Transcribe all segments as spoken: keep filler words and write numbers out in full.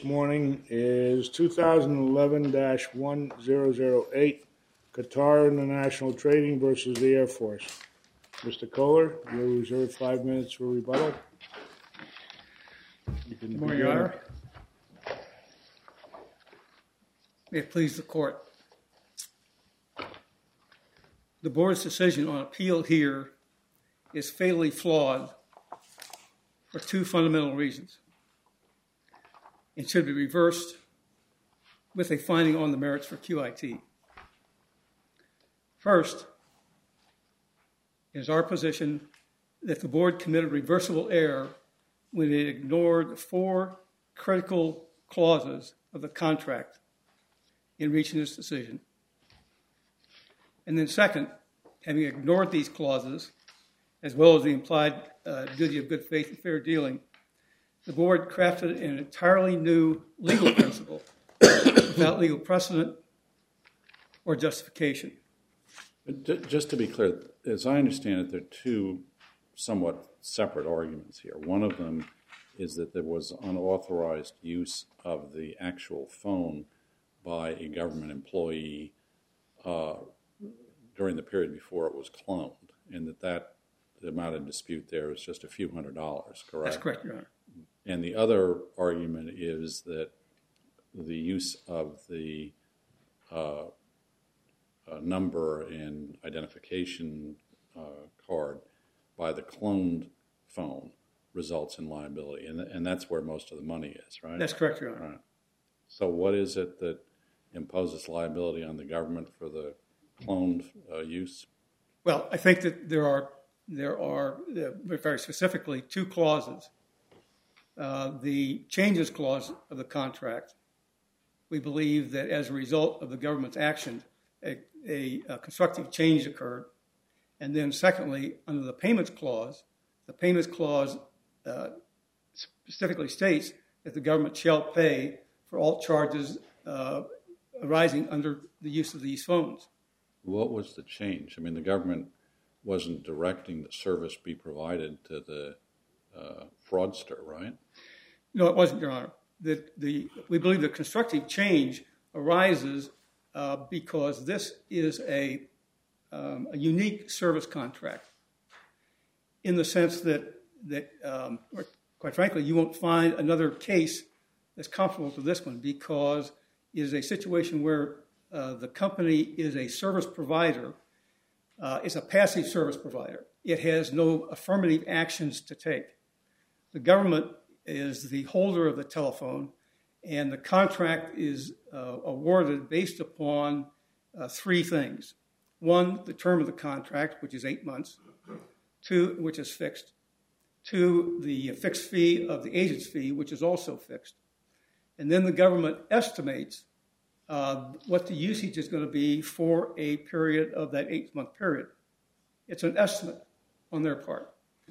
morning is two thousand eleven dash one thousand eight, Qatar International Trading versus the Air Force. Mister Kohler, you're reserved five minutes for rebuttal. You can Good morning, Your Honor. May it please the Court. The Board's decision on appeal here is fatally flawed for two fundamental reasons. It should be reversed with a finding on the merits for Q I T. First, it is our position that the Board committed reversible error when it ignored four critical clauses of the contract in reaching this decision. And then second, having ignored these clauses, as well as the implied uh, duty of good faith and fair dealing, the Board crafted an entirely new legal principle without legal precedent or justification. Just to be clear, as I understand it, there are two somewhat separate arguments here. One of them is that there was unauthorized use of the actual phone by a government employee uh, during the period before it was cloned, and that, that the amount of dispute there is just a few hundred dollars, correct? That's correct, Your Honor. And the other argument is that the use of the uh, uh, number and identification uh, card by the cloned phone results in liability, and, and that's where most of the money is, right? That's correct, Your Honor. Right. So what is it that imposes liability on the government for the cloned uh, use? Well, I think that there are, there are uh, very specifically two clauses. Uh, the changes clause of the contract, we believe that as a result of the government's action, a, a, a constructive change occurred. And then secondly, under the payments clause, the payments clause uh, specifically states that the government shall pay for all charges uh, arising under the use of these phones. What was the change? I mean, the government wasn't directing the service be provided to the uh, fraudster, right? No, it wasn't, Your Honor. The, the, we believe the constructive change arises uh, because this is a, um, a unique service contract in the sense that, that um, or quite frankly, you won't find another case that's comparable to this one because it is a situation where uh, the company is a service provider. Uh, it's a passive service provider. It has no affirmative actions to take. The government is the holder of the telephone, and the contract is uh, awarded based upon uh, three things. One, the term of the contract, which is eight months. Two, which is fixed. Two, the fixed fee of the agent's fee, which is also fixed. And then the government estimates uh, what the usage is going to be for a period of that eight-month period. It's an estimate on their part.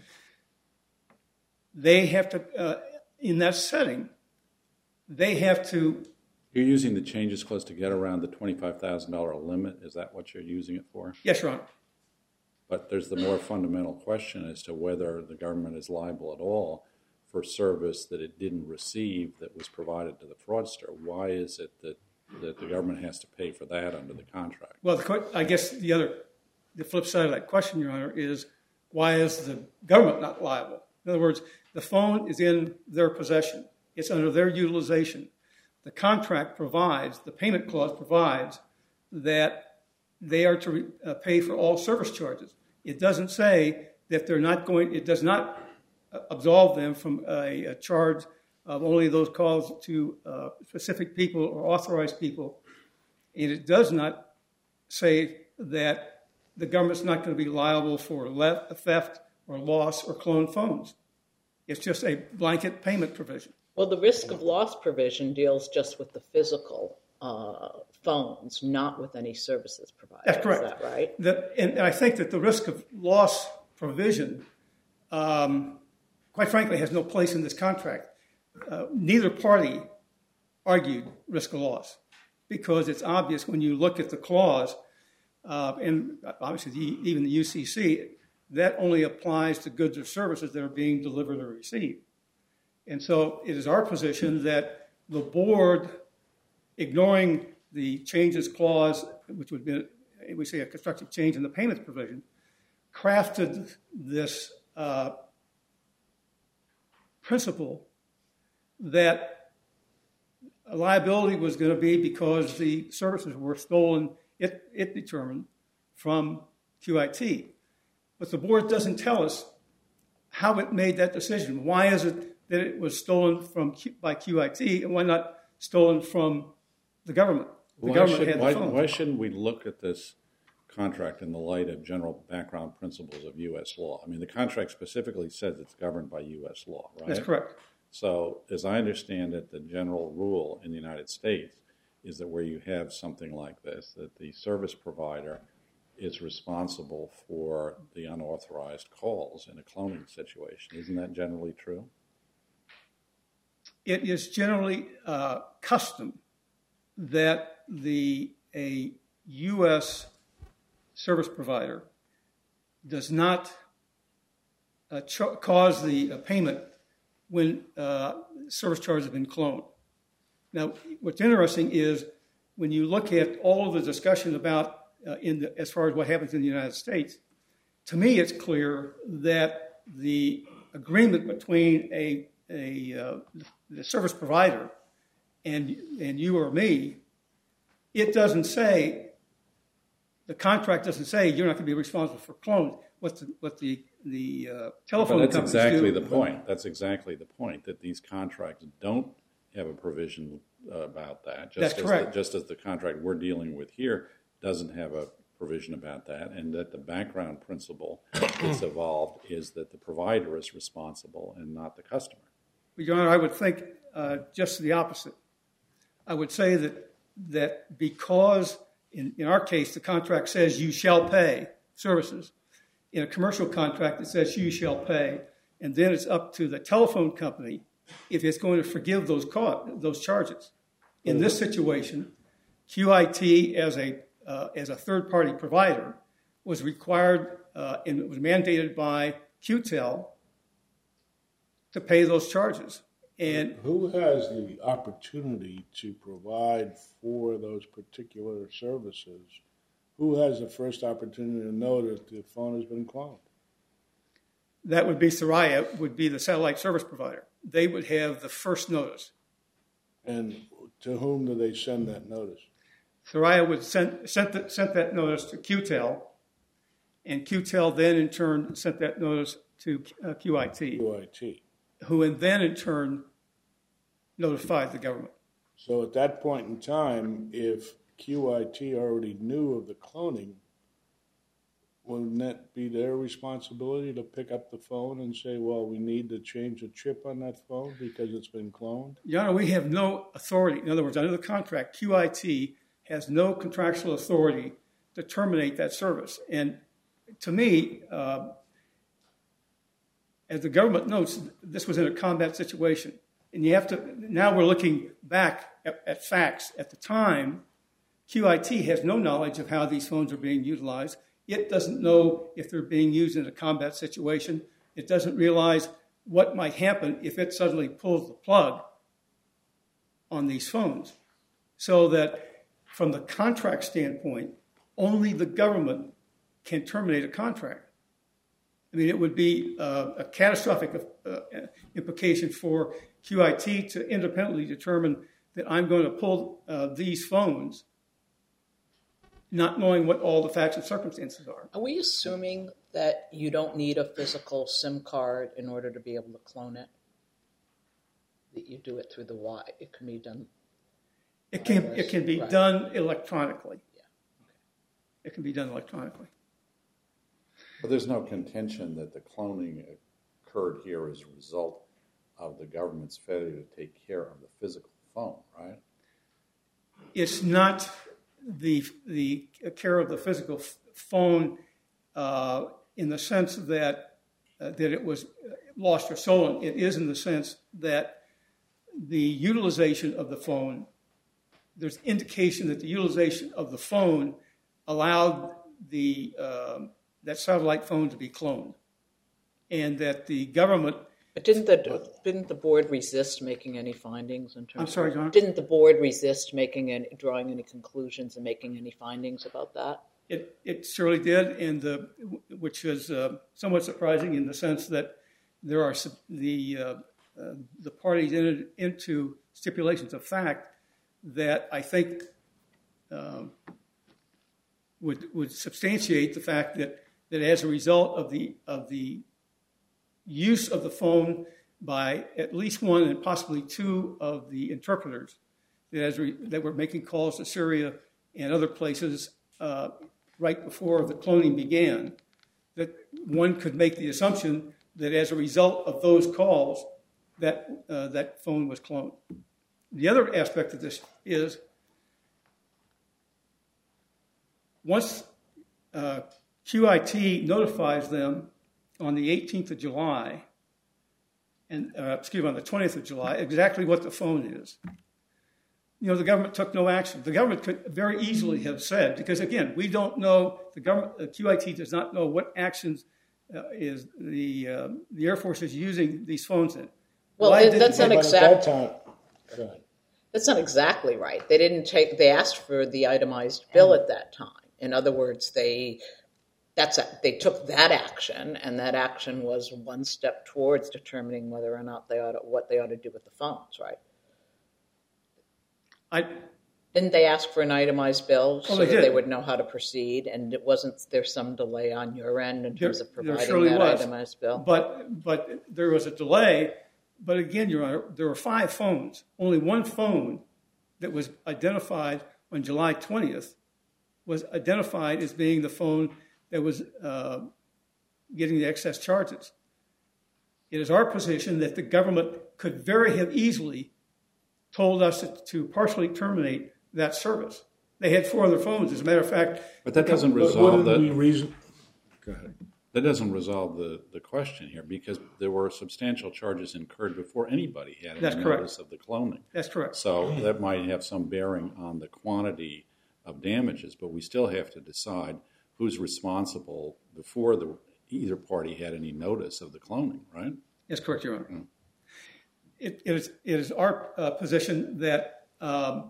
They have to, uh, in that setting, they have to... You're using the changes clause to get around the twenty-five thousand dollars limit? Is that what you're using it for? Yes, Your Honor. But there's the more fundamental question as to whether the government is liable at all for service that it didn't receive that was provided to the fraudster. Why is it that, that the government has to pay for that under the contract? Well, the, I guess the other, the flip side of that question, Your Honor, is why is the government not liable? In other words, the phone is in their possession. It's under their utilization. The contract provides, the payment clause provides that they are to re, uh, pay for all service charges. It doesn't say that they're not going, it does not absolve them from a, a charge of only those calls to uh, specific people or authorized people. And it does not say that the government's not going to be liable for le- theft or loss or cloned phones. It's just a blanket payment provision. Well, the risk of loss provision deals just with the physical uh, phones, not with any services provided. That's correct. Is that right? The, and, and I think that the risk of loss provision, um, quite frankly, has no place in this contract. Uh, neither party argued risk of loss because it's obvious when you look at the clause, uh, and obviously the, even the U C C, that only applies to goods or services that are being delivered or received. And so it is our position that the board, ignoring the changes clause, which would be, we say, a constructive change in the payments provision, crafted this uh, principle that a liability was going to be because the services were stolen, it, it determined, from Q I T. But the board doesn't tell us how it made that decision. Why is it that it was stolen from Q, by Q I T and why not stolen from the government? The why government should, had the why, phone. why shouldn't we look at this contract in the light of general background principles of U S law? I mean, the contract specifically says it's governed by U S law, right? That's correct. So, as I understand it, the general rule in the United States is that where you have something like this, that the service provider is responsible for the unauthorized calls in a cloning situation. Isn't that generally true? It is generally uh, custom that the a U S service provider does not uh, ch- cause the uh, payment when uh, service charges have been cloned. Now, what's interesting is when you look at all of the discussion about uh, in the, as far as what happens in the United States, to me it's clear that the agreement between a a uh, the service provider and and you or me, it doesn't say, the contract doesn't say you're not going to be responsible for clones. What the what the the uh, telephone but that's companies exactly do. the point. That's exactly the point, that these contracts don't have a provision uh, about that. Just That's as correct. The, just as the contract we're dealing with here doesn't have a provision about that, and that the background principle that's evolved is that the provider is responsible and not the customer. Your Honor, I would think uh, just the opposite. I would say that that because in, in our case the contract says you shall pay services, in a commercial contract it says you shall pay, and then it's up to the telephone company if it's going to forgive those co- those charges. In this situation, Q I T as a uh, as a third party provider was required uh, and it was mandated by Q Tel to pay those charges. And who has the opportunity to provide for those particular services? Who has the first opportunity to know that the phone has been cloned? that would be Thuraya, would be the satellite service provider. They would have the first notice. And to whom do they send that notice? Thuraya would send sent, the, sent that notice to Q Tel, and Q Tel then in turn sent that notice to uh, Q I T, Q I T. who then in turn notified the government. So at that point in time, if Q I T already knew of the cloning, wouldn't that be their responsibility to pick up the phone and say, well, we need to change the chip on that phone because it's been cloned? Your Honor, we have no authority. In other words, under the contract, Q I T has no contractual authority to terminate that service. And to me, uh, as the government notes, this was in a combat situation. And you have to, now we're looking back at, at facts. At the time, Q I T has no knowledge of how these phones are being utilized. It doesn't know if they're being used in a combat situation. It doesn't realize what might happen if it suddenly pulls the plug on these phones. So that from the contract standpoint, only the government can terminate a contract. I mean, it would be uh, a catastrophic uh, implication for Q I T to independently determine that I'm going to pull uh, these phones, not knowing what all the facts and circumstances are. Are we assuming that you don't need a physical SIM card in order to be able to clone it? That you do it through the Y? It can be done. It can it can be Right. done electronically. Yeah. Okay. It can be done electronically. But there's no contention that the cloning occurred here as a result of the government's failure to take care of the physical phone, right? It's not the the care of the physical f- phone uh, in the sense that uh, that it was lost or stolen. It is in the sense that the utilization of the phone, there's indication that the utilization of the phone allowed the um, that satellite phone to be cloned, and that the government But didn't the didn't the board resist making any findings in terms? I'm sorry, John? Didn't the board resist making any, drawing any conclusions and making any findings about that? It it surely did, and the which is uh, somewhat surprising in the sense that there are sub- the uh, uh, the parties entered into stipulations of fact that I think um, would would substantiate the fact that that as a result of the of the use of the phone by at least one and possibly two of the interpreters that, as re, that were making calls to Syria and other places uh, right before the cloning began, that one could make the assumption that as a result of those calls, that uh, that phone was cloned. The other aspect of this is once uh, Q I T notifies them on the eighteenth of July, and uh, excuse me, on the twentieth of July, exactly what the phone is. You know, the government took no action. The government could very easily have said, because again, we don't know, the government, the Q I T does not know what actions uh, is the uh, the Air Force is using these phones in. Well, Why it, did- that's not But at that exact. time, go ahead. That's not exactly right. They didn't take. They asked for the itemized bill at that time. In other words, they. That's a, they took that action, and that action was one step towards determining whether or not they ought to, what they ought to do with the phones, right? I, Didn't they ask for an itemized bill so Oh, they that they did. would know how to proceed? And it wasn't there some delay on your end in terms There- of there providing surely that was. itemized bill? But but there was a delay. But again, Your Honor, there were five phones. Only one phone that was identified on July twentieth was identified as being the phone that was uh, getting the excess charges. It is our position that the government could very have easily told us to partially terminate that service. They had four other phones, as a matter of fact. But that doesn't But resolve wouldn't we that. reason? Go ahead. That doesn't resolve the, the question here, because there were substantial charges incurred before anybody had That's any correct. notice of the cloning. That's correct. So that might have some bearing on the quantity of damages, but we still have to decide who's responsible before the either party had any notice of the cloning, right? That's correct, Your Honor. Mm. It, it, is, it is our uh, position that um,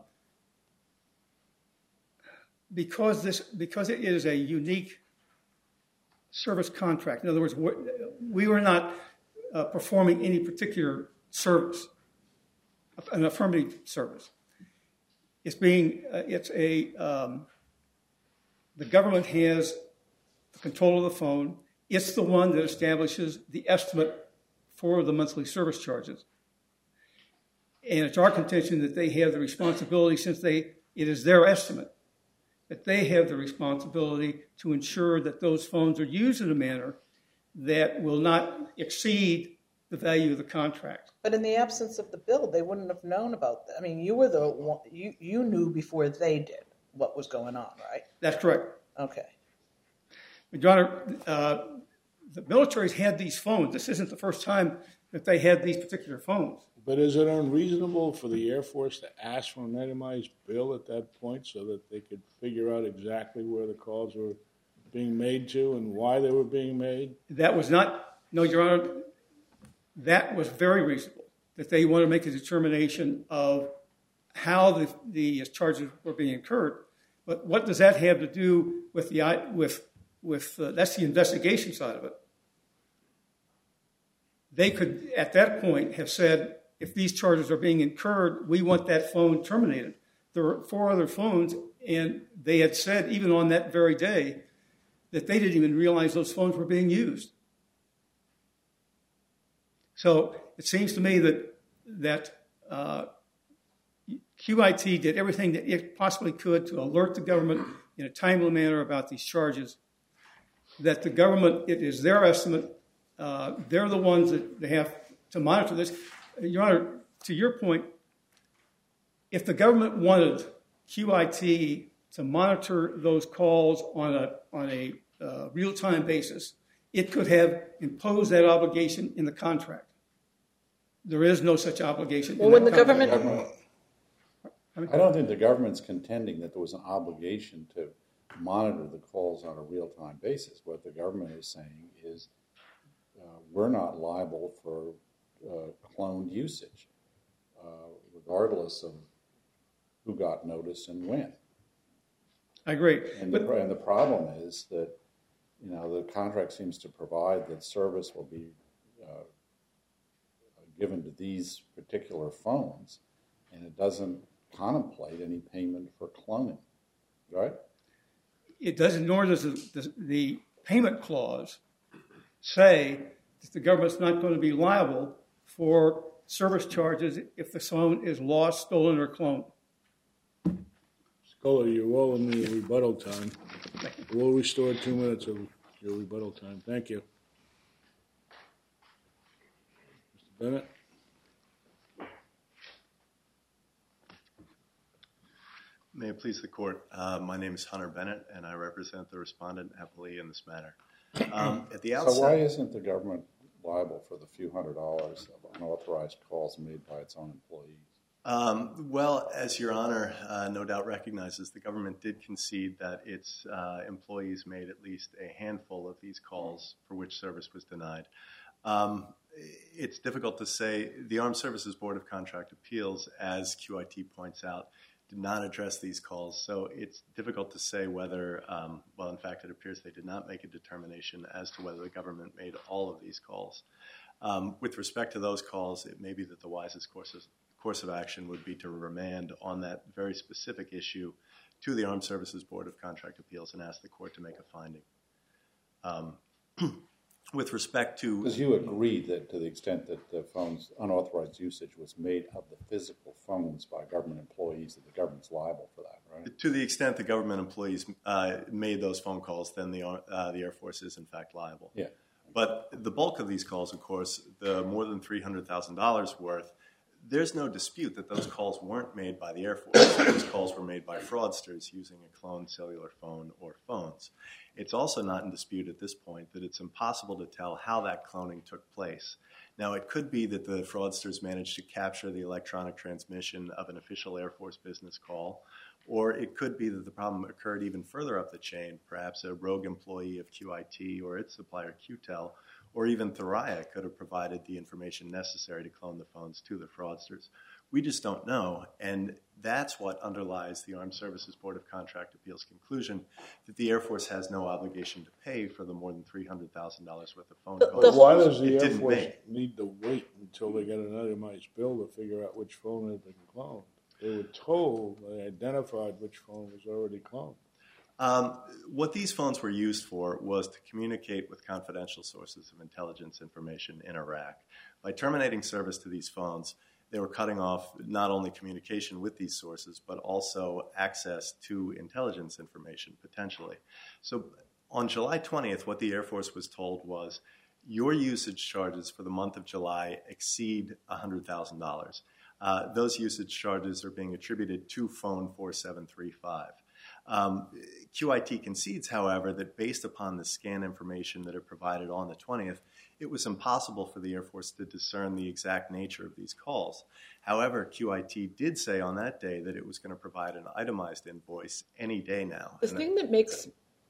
because this because it is a unique service contract. In other words, we're, we were not uh, performing any particular service, an affirmative service. It's being uh, it's a um, the government has control of the phone. It's the one that establishes the estimate for the monthly service charges. And it's our contention that they have the responsibility, since they it is their estimate, that they have the responsibility to ensure that those phones are used in a manner that will not exceed the value of the contract. But in the absence of the bill, they wouldn't have known about that. I mean, you were the one, you, you knew before they did what was going on, right? That's correct. Okay. But Your Honor, uh, the military's had these phones. This isn't the first time that they had these particular phones. But is it unreasonable for the Air Force to ask for an itemized bill at that point so that they could figure out exactly where the calls were being made to and why they were being made? That was not, no, Your Honor, that was very reasonable, that they want to make a determination of how the, the charges were being incurred. But what does that have to do with the, with, with uh, that's the investigation side of it. They could, at that point, have said, if these charges are being incurred, we want that phone terminated. There were four other phones, and they had said, even on that very day, that they didn't even realize those phones were being used. So it seems to me that that uh, Q I T did everything that it possibly could to alert the government in a timely manner about these charges, that the government, it is their estimate, uh, they're the ones that they have to monitor this. Your Honor, to your point, if the government wanted Q I T to monitor those calls on a on a uh, real-time basis, it could have imposed that obligation in the contract. There is no such obligation. Well, in when that the contract. government, I don't think the government's contending that there was an obligation to monitor the calls on a real-time basis. What the government is saying is uh, we're not liable for uh, cloned usage, uh, regardless of who got notice and when. I agree. And, But, the, and the problem is that, you know, the contract seems to provide that service will be uh, given to these particular phones, and it doesn't contemplate any payment for cloning, right? it doesn't, nor does the, the, the payment clause say that the government's not going to be liable for service charges if the phone is lost, stolen, or cloned. Scholar, you're well in the rebuttal time. We'll restore two minutes of your rebuttal time. Thank you. Mister Bennett? May it please the court. Uh, my name is Hunter Bennett, and I represent the respondent happily in this matter. Um, at the outset, So why isn't the government liable for the few hundred dollars of unauthorized calls made by its own employees? Um, well, as Your Honor uh, no doubt recognizes, the government did concede that its uh, employees made at least a handful of these calls for which service was denied. Um, it's difficult to say. The Armed Services Board of Contract Appeals, as Q I T points out, did not address these calls, so it's difficult to say whether, um, well, in fact, it appears they did not make a determination as to whether the government made all of these calls. Um, with respect to those calls, it may be that the wisest course of, course of action would be to remand on that very specific issue to the Armed Services Board of Contract Appeals and ask the court to make a finding. Um, with respect to... Because you agreed that to the extent that the phone's unauthorized usage was made of the physical phones by government employees, that the government's liable for that, right? To the extent the government employees uh, made those phone calls, then the, uh, the Air Force is in fact liable. Yeah. But the bulk of these calls, of course, the more than three hundred thousand dollars worth, there's no dispute that those calls weren't made by the Air Force. Those calls were made by fraudsters using a cloned cellular phone or phones. It's also not in dispute at this point that it's impossible to tell how that cloning took place. Now, it could be that the fraudsters managed to capture the electronic transmission of an official Air Force business call, or it could be that the problem occurred even further up the chain. Perhaps a rogue employee of Q I T or its supplier Q Tel, or even Thuraya could have provided the information necessary to clone the phones to the fraudsters. We just don't know, and that's what underlies the Armed Services Board of Contract Appeals' conclusion that the Air Force has no obligation to pay for the more than three hundred thousand dollars worth of phone The- calls. the- Why does the It Air didn't Force make. need to wait until they get an itemized bill to figure out which phone had been cloned? They were told, they identified which phone was already cloned. Um, what these phones were used for was to communicate with confidential sources of intelligence information in Iraq. By terminating service to these phones, they were cutting off not only communication with these sources, but also access to intelligence information, potentially. So on July twentieth, what the Air Force was told was, your usage charges for the month of July exceed one hundred thousand dollars. Uh, those usage charges are being attributed to phone four seven three five. Um, Q I T concedes, however, that based upon the scan information that it provided on the twentieth, it was impossible for the Air Force to discern the exact nature of these calls. However, Q I T did say on that day that it was going to provide an itemized invoice any day now. The And thing that makes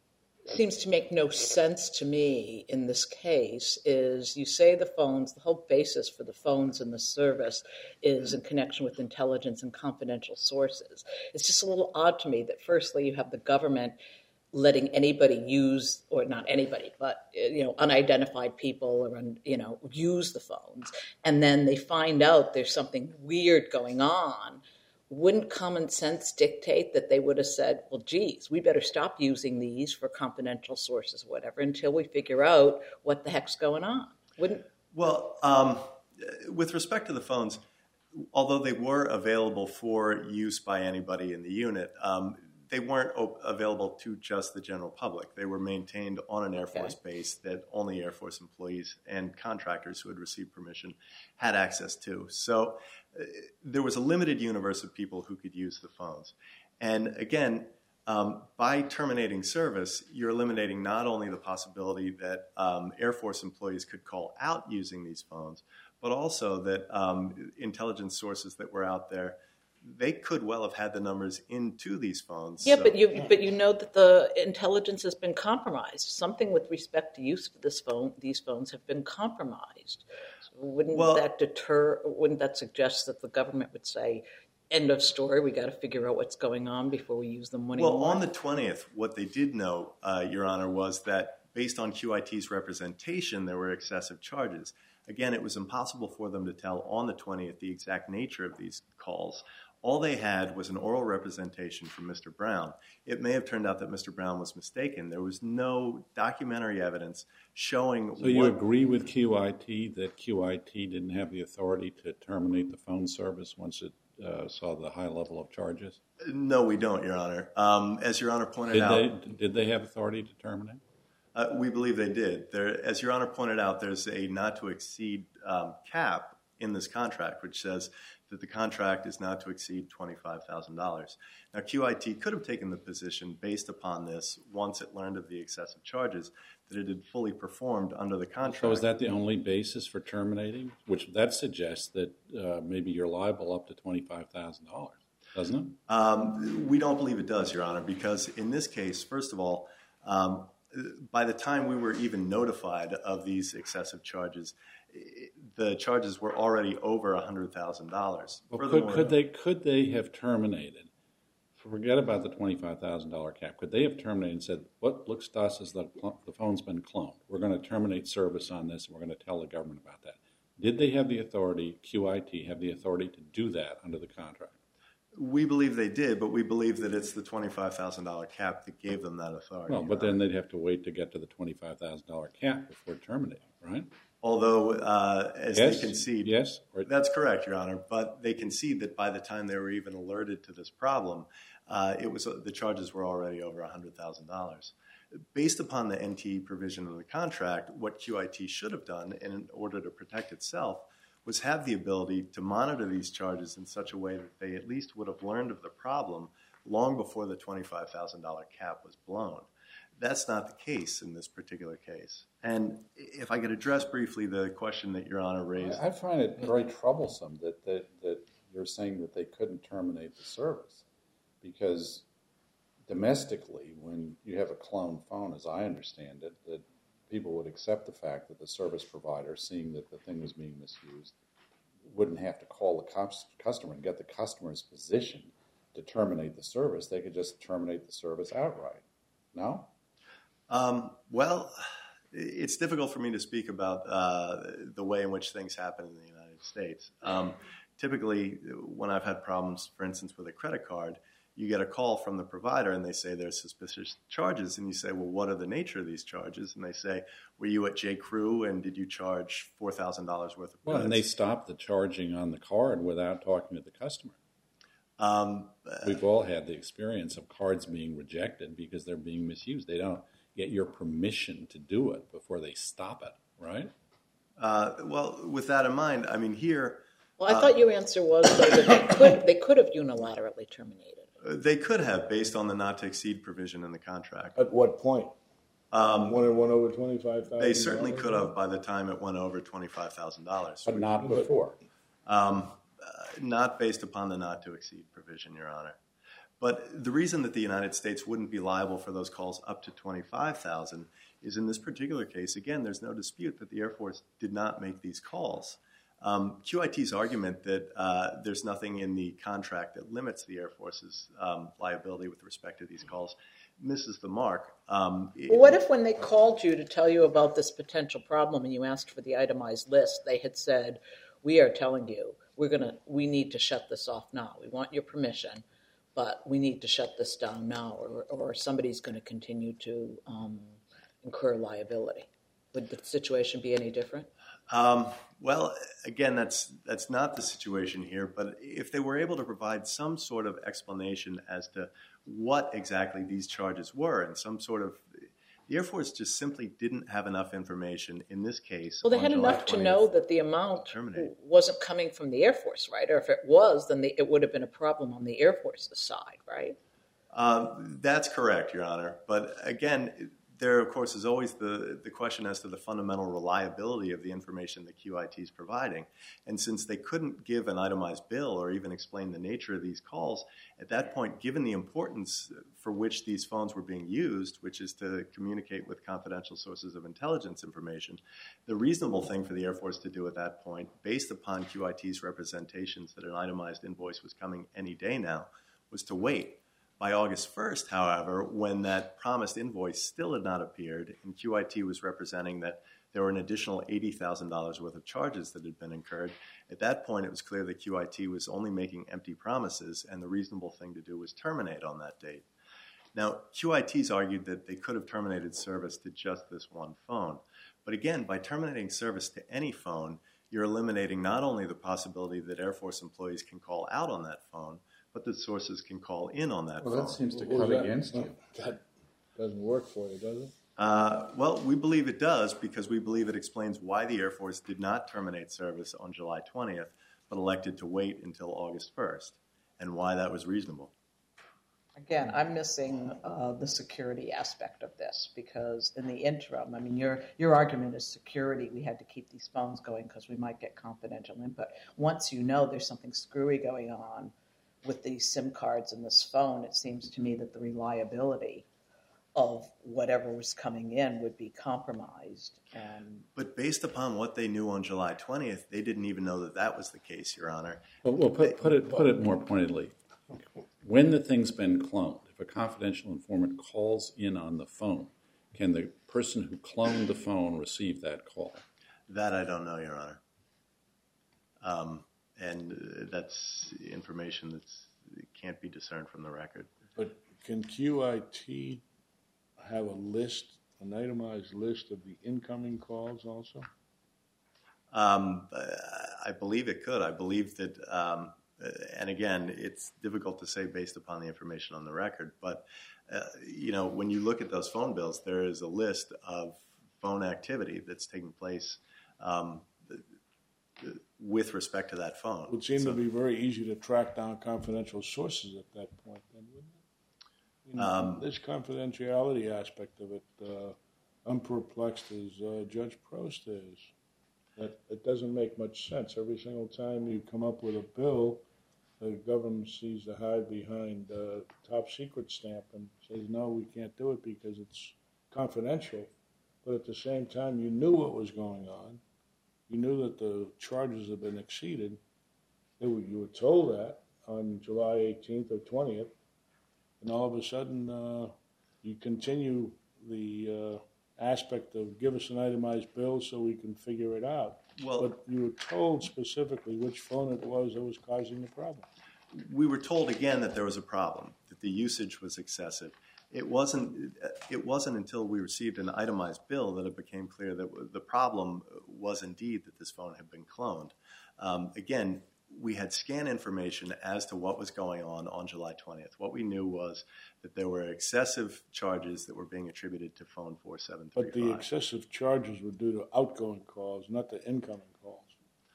seems to make no sense to me in this case is you say the phones, the whole basis for the phones in the service is in connection with intelligence and confidential sources. It's just a little odd to me that firstly you have the government letting anybody use, or not anybody, but you know, unidentified people or you know, use the phones, and then they find out there's something weird going on. Wouldn't common sense dictate that they would have said, well, geez, we better stop using these for confidential sources or whatever until we figure out what the heck's going on? Wouldn't? Well, um, with respect to the phones, although they were available for use by anybody in the unit, um, they weren't op- available to just the general public. They were maintained on an Air Force Okay. base that only Air Force employees and contractors who had received permission had access to. So uh, there was a limited universe of people who could use the phones. And again, um, by terminating service, you're eliminating not only the possibility that um, Air Force employees could call out using these phones, but also that um, intelligence sources that were out there they could well have had the numbers into these phones. Yeah, so- but you but you know that the intelligence has been compromised. Something with respect to use of this phone, these phones have been compromised. So wouldn't Well- that deter? Wouldn't that suggest that the government would say, "End of story. We got to figure out what's going on before we use them anymore"? Well, on the twentieth, what they did know, uh, Your Honor, was that based on Q I T's representation, there were excessive charges. Again, it was impossible for them to tell on the twentieth the exact nature of these calls. All they had was an oral representation from Mister Brown. It may have turned out that Mister Brown was mistaken. There was no documentary evidence showing So you what... agree with Q I T that Q I T didn't have the authority to terminate the phone service once it uh, saw the high level of charges? No, we don't, Your Honor. Um, as Your Honor pointed Did out... they, did they have authority to terminate? Uh, we believe they did. There, as Your Honor pointed out, there's a not to exceed um, cap in this contract, which says that the contract is not to exceed twenty-five thousand dollars. Now, Q I T could have taken the position based upon this once it learned of the excessive charges that it had fully performed under the contract. So is that the only basis for terminating? Which that suggests that uh, maybe you're liable up to twenty-five thousand dollars, doesn't it? Um, we don't believe it does, Your Honor, because in this case, first of all, um, by the time we were even notified of these excessive charges, the charges were already over one hundred thousand dollars. Well, could, could they could they have terminated? Forget about the twenty-five thousand dollars cap. Could they have terminated and said, what looks to us is that the phone's been cloned. We're going to terminate service on this, and we're going to tell the government about that. Did they have the authority, Q I T, have the authority to do that under the contract? We believe they did, but we believe that it's the twenty-five thousand dollars cap that gave them that authority. Well, but then they'd have to wait to get to the twenty-five thousand dollars cap before terminating, right? Although, uh, as Yes? they concede, Yes? Or- that's correct, Your Honor. But they concede that by the time they were even alerted to this problem, uh, it was the charges were already over one hundred thousand dollars. Based upon the N T E provision of the contract, what Q I T should have done in order to protect itself was have the ability to monitor these charges in such a way that they at least would have learned of the problem long before the twenty-five thousand dollars cap was blown. That's not the case in this particular case. And if I could address briefly the question that Your Honor raised. I find it very troublesome that, that, that you're saying that they couldn't terminate the service, because domestically, when you have a cloned phone, as I understand it, that people would accept the fact that the service provider, seeing that the thing was being misused, wouldn't have to call the customer and get the customer's position to terminate the service. They could just terminate the service outright. No? Um, well, it's difficult for me to speak about uh, the way in which things happen in the United States. Um, typically, when I've had problems, for instance, with a credit card, you get a call from the provider and they say there's suspicious charges, and you say, well, what are the nature of these charges? And they say, were you at J. Crew and did you charge four thousand dollars worth of goods? Well, and they stopped the charging on the card without talking to the customer. Um, We've all had the experience of cards being rejected because they're being misused. They don't get your permission to do it before they stop it, right? uh, well, with that in mind, I mean, here, Well, I thought your answer was though, that they could they could have unilaterally terminated. uh, they could have, based on the not to exceed provision in the contract. At what point? Um, When it went over twenty-five thousand? they certainly could have by the time it went over twenty-five thousand dollars. But not before. Um, uh, not based upon the not to exceed provision, Your Honor. But the reason that the United States wouldn't be liable for those calls up to twenty-five thousand dollars is in this particular case, again, there's no dispute that the Air Force did not make these calls. Um, Q I T's argument that uh, there's nothing in the contract that limits the Air Force's um, liability with respect to these calls misses the mark. Um, Well, what if when they called you to tell you about this potential problem and you asked for the itemized list, they had said, we are telling you, we're gonna, we need to shut this off now. We want your permission, but we need to shut this down now, or, or somebody's going to continue to um, incur liability. Would the situation be any different? Um, well, again, that's that's not the situation here. But if they were able to provide some sort of explanation as to what exactly these charges were, and some sort of, the Air Force just simply didn't have enough information in this case. Well, they on had July enough to twentieth. know that the amount terminate. wasn't coming from the Air Force, right? Or if it was, then the, it would have been a problem on the Air Force's side, right? Um, that's correct, Your Honor. But again, there, of course, is always the, the question as to the fundamental reliability of the information that Q I T is providing. And since they couldn't give an itemized bill or even explain the nature of these calls, at that point, given the importance for which these phones were being used, which is to communicate with confidential sources of intelligence information, the reasonable thing for the Air Force to do at that point, based upon Q I T's representations that an itemized invoice was coming any day now, was to wait. By August first, however, when that promised invoice still had not appeared and Q I T was representing that there were an additional eighty thousand dollars worth of charges that had been incurred, at that point it was clear that Q I T was only making empty promises and the reasonable thing to do was terminate on that date. Now, Q I T's argued that they could have terminated service to just this one phone. But again, by terminating service to any phone, you're eliminating not only the possibility that Air Force employees can call out on that phone, but that sources can call in on that Well, phone. that seems to What cut was that? against you. That doesn't work for you, does it? Uh, well, we believe it does because we believe it explains why the Air Force did not terminate service on July twentieth, but elected to wait until August first, and why that was reasonable. Again, I'm missing uh, the security aspect of this because in the interim, I mean, your your argument is security. We had to keep these phones going because we might get confidential input. Once you know there's something screwy going on with these SIM cards in this phone, it seems to me that the reliability of whatever was coming in would be compromised. And But based upon what they knew on July twentieth, they didn't even know that that was the case, Your Honor. Well, well put, put, it, put it more pointedly. When the thing's been cloned, if a confidential informant calls in on the phone, can the person who cloned the phone receive that call? That I don't know, Your Honor. Um, and uh, that's information that can't be discerned from the record. But can Q I T have a list, an itemized list of the incoming calls also? Um, I believe it could. I believe that, um, and again, it's difficult to say based upon the information on the record, but, uh, you know, when you look at those phone bills, there is a list of phone activity that's taking place um, with respect to that phone. It would seem So- to be very easy to track down confidential sources at that point, then, wouldn't it? You know, Um, this confidentiality aspect of it, uh, I'm perplexed as uh, Judge Prost is. That it doesn't make much sense. Every single time you come up with a bill, the government sees to hide behind uh, top secret stamp and says, no, we can't do it because it's confidential. But at the same time, you knew what was going on. You knew that the charges had been exceeded. They were, you were told that on July eighteenth or twentieth. And all of a sudden, uh, you continue the uh, aspect of give us an itemized bill so we can figure it out. Well- but you were told specifically which phone it was that was causing the problem. We were told again that there was a problem, that the usage was excessive. It wasn't, it wasn't until we received an itemized bill that it became clear that the problem was indeed that this phone had been cloned. Um, again, we had scan information as to what was going on on July twentieth. What we knew was that there were excessive charges that were being attributed to phone four seven three five. But the excessive charges were due to outgoing calls, not the incoming calls.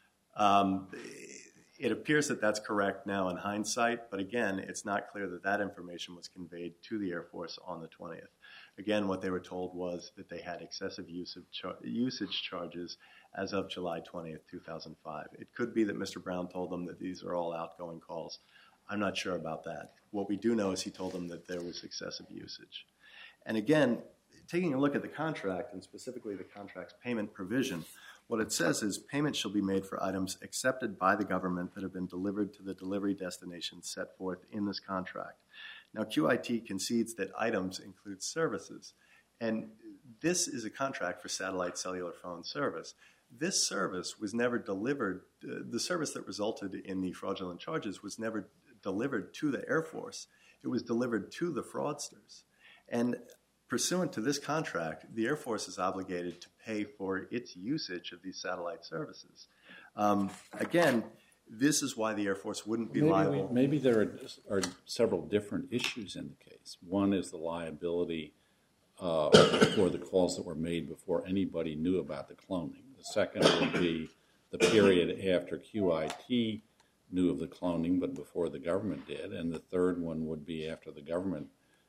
Um, it appears that that's correct now in hindsight, but again, it's not clear that that information was conveyed to the Air Force on the twentieth. Again, what they were told was that they had excessive use of char- usage charges as of July twentieth, two thousand five. It could be that Mister Brown told them that these are all outgoing calls. I'm not sure about that. What we do know is he told them that there was excessive usage. And again, taking a look at the contract, and specifically the contract's payment provision, what it says is payment shall be made for items accepted by the government that have been delivered to the delivery destination set forth in this contract. Now, Q I T concedes that items include services, and this is a contract for satellite cellular phone service. This service was never delivered, uh, the service that resulted in the fraudulent charges was never delivered to the Air Force. It was delivered to the fraudsters. And pursuant to this contract, the Air Force is obligated to pay for its usage of these satellite services. Um, again, this is why the Air Force wouldn't be Maybe, liable. we, maybe there are, are several different issues in the case. One is the liability uh, for the calls that were made before anybody knew about the cloning. The second would be the period after Q I T knew of the cloning but before the government did. And the third one would be after the government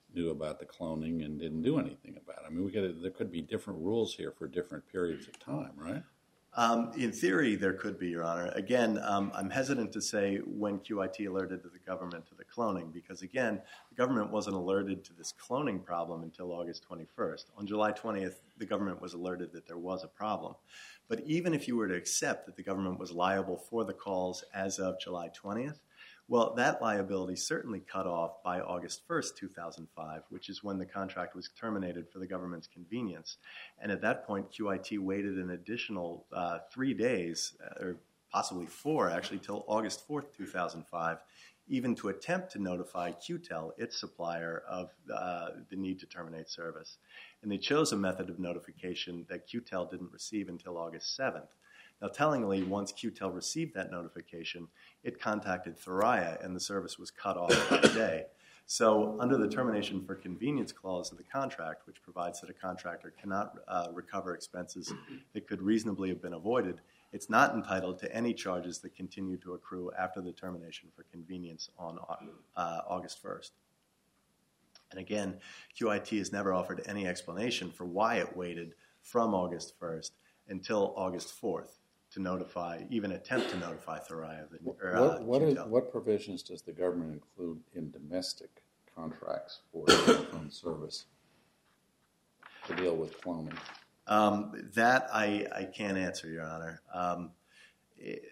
knew about the cloning and didn't do anything about it. I mean, we could, there could be different rules here for different periods of time, right? Um, in theory, there could be, Your Honor. Again, um, I'm hesitant to say when Q I T alerted the government to the cloning because, again, the government wasn't alerted to this cloning problem until August twenty-first. On July twentieth, the government was alerted that there was a problem. But even if you were to accept that the government was liable for the calls as of July twentieth, well, that liability certainly cut off by August first, two thousand five, which is when the contract was terminated for the government's convenience. And at that point, Q I T waited an additional uh, three days, uh, or possibly four, actually, till August fourth, two thousand five, even to attempt to notify Q Tel, its supplier, of uh, the need to terminate service. And they chose a method of notification that Q Tel didn't receive until August seventh. Now, tellingly, once Q Tel received that notification, it contacted Thuraya, and the service was cut off that day. So under the termination for convenience clause of the contract, which provides that a contractor cannot uh, recover expenses that could reasonably have been avoided, it's not entitled to any charges that continue to accrue after the termination for convenience on uh, August first. And again, Q I T has never offered any explanation for why it waited from August first until August fourth. To notify, even attempt to notify Thuraya. Or, uh, what, what, is, what provisions does the government include in domestic contracts for telephone service to deal with cloning? Um, that I, I can't answer, Your Honor. Um, it,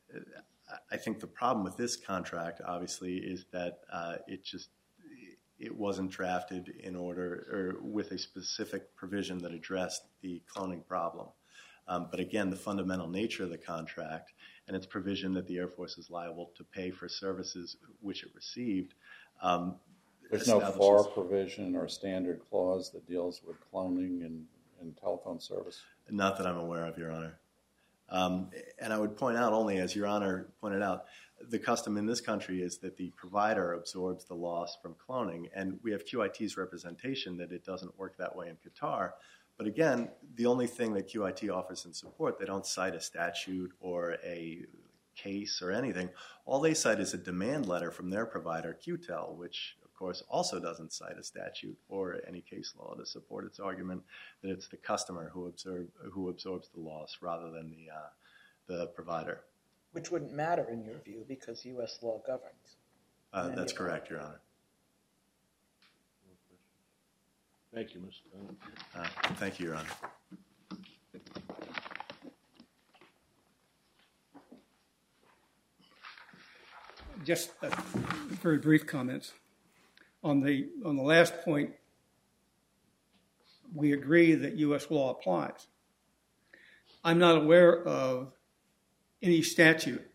I think the problem with this contract, obviously, is that uh, it just it wasn't drafted in order or with a specific provision that addressed the cloning problem. Um, but again, the fundamental nature of the contract and its provision that the Air Force is liable to pay for services which it received. Um, There's no F A R provision or standard clause that deals with cloning and, and telephone service? Not that I'm aware of, Your Honor. Um, and I would point out only, as Your Honor pointed out, the custom in this country is that the provider absorbs the loss from cloning. And we have Q I T's representation that it doesn't work that way in Qatar. But again, the only thing that Q I T offers in support, they don't cite a statute or a case or anything. All they cite is a demand letter from their provider, Q Tel, which, of course, also doesn't cite a statute or any case law to support its argument that it's the customer who, absorb, who absorbs the loss rather than the, uh, the provider. Which wouldn't matter in your view because U S law governs. Uh, that's correct, Your Honor. Thank you, Mister Dunn. Uh, thank you, Your Honor. Just a very brief comments. On the, on the last point, we agree that U S law applies. I'm not aware of any statute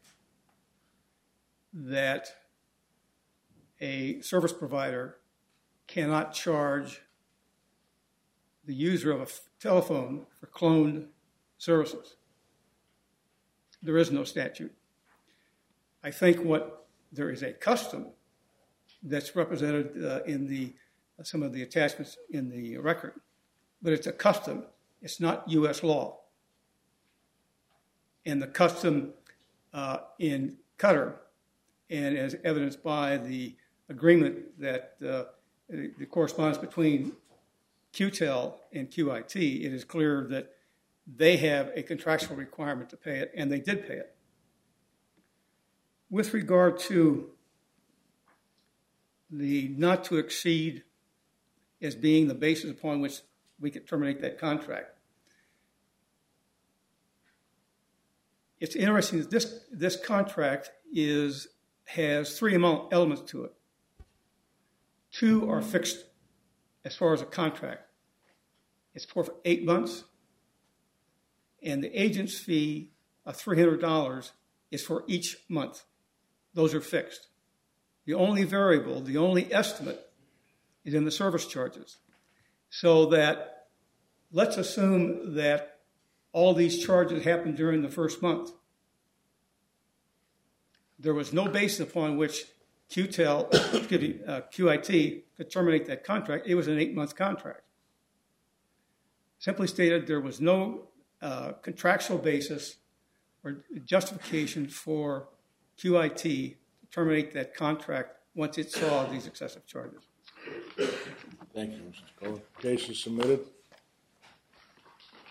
that a service provider cannot charge the user of a telephone for cloned services. There is no statute. I think what there is a custom that's represented uh, in the uh, some of the attachments in the record, but it's a custom. It's not U S law. And the custom uh, in Qatar, and as evidenced by the agreement that uh, the correspondence between Q Tel and Q I T, it is clear that they have a contractual requirement to pay it, and they did pay it. With regard to the not to exceed as being the basis upon which we could terminate that contract, it's interesting that this, this contract is, has three elements to it. Two are fixed as far as a contract. It's for eight months, and the agent's fee of three hundred dollars is for each month. Those are fixed. The only variable, the only estimate, is in the service charges. So that, let's assume that all these charges happened during the first month. There was no basis upon which Q Tel, excuse me, uh, Q I T could terminate that contract. It was an eight-month contract. Simply stated, there was no uh, contractual basis or justification for Q I T to terminate that contract once it saw these excessive charges. Thank you, Mister Kohler. Case is submitted.